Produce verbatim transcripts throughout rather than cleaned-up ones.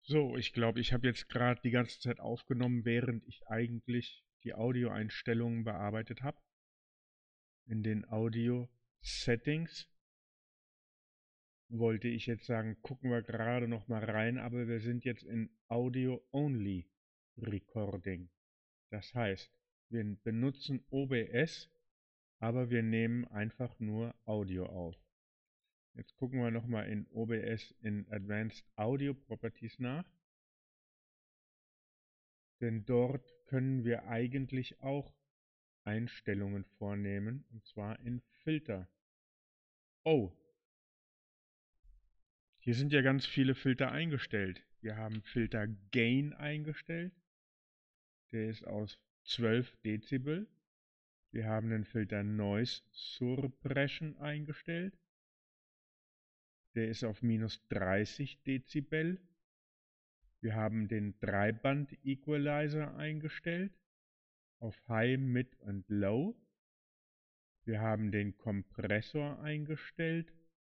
So, ich glaube, ich habe jetzt gerade die ganze Zeit aufgenommen, während ich eigentlich die Audioeinstellungen bearbeitet habe. In den Audio-Settings wollte ich jetzt sagen, gucken wir gerade noch mal rein, aber wir sind jetzt in Audio-Only Recording. Das heißt, wir benutzen O B S, aber wir nehmen einfach nur Audio auf. Jetzt gucken wir noch mal in O B S in Advanced Audio Properties nach. Denn dort können wir eigentlich auch Einstellungen vornehmen, und zwar in Filter. Oh, hier sind ja ganz viele Filter eingestellt. Wir haben Filter Gain eingestellt, der ist aus zwölf Dezibel. Wir haben den Filter Noise Suppression eingestellt, der ist auf minus dreißig Dezibel. Wir haben den Dreiband Equalizer eingestellt, auf High, Mid und Low. Wir haben den Kompressor eingestellt,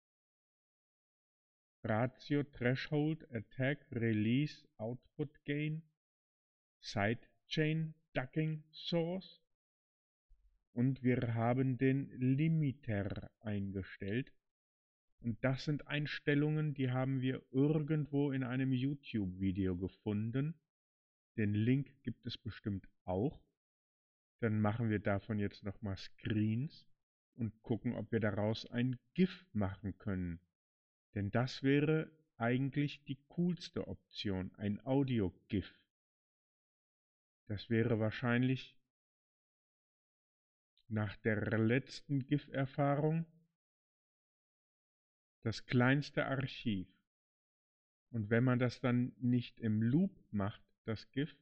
Ratio, Threshold, Attack, Release, Output Gain, Sidechain Ducking Source und wir haben den Limiter eingestellt. Und das sind Einstellungen, die haben wir irgendwo in einem YouTube-Video gefunden. Den Link gibt es bestimmt auch. Dann machen wir davon jetzt nochmal Screens und gucken, ob wir daraus ein GIF machen können. Denn das wäre eigentlich die coolste Option, ein Audio-GIF. Das wäre wahrscheinlich nach der letzten GIF-Erfahrung das kleinste Archiv. Und wenn man das dann nicht im Loop macht, das GIF,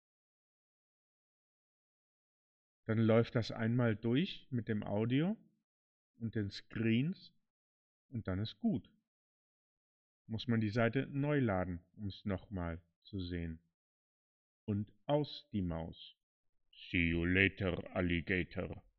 dann läuft das einmal durch mit dem Audio und den Screens und dann ist gut. Muss man die Seite neu laden, um es nochmal zu sehen. Und aus die Maus. See you later, Alligator.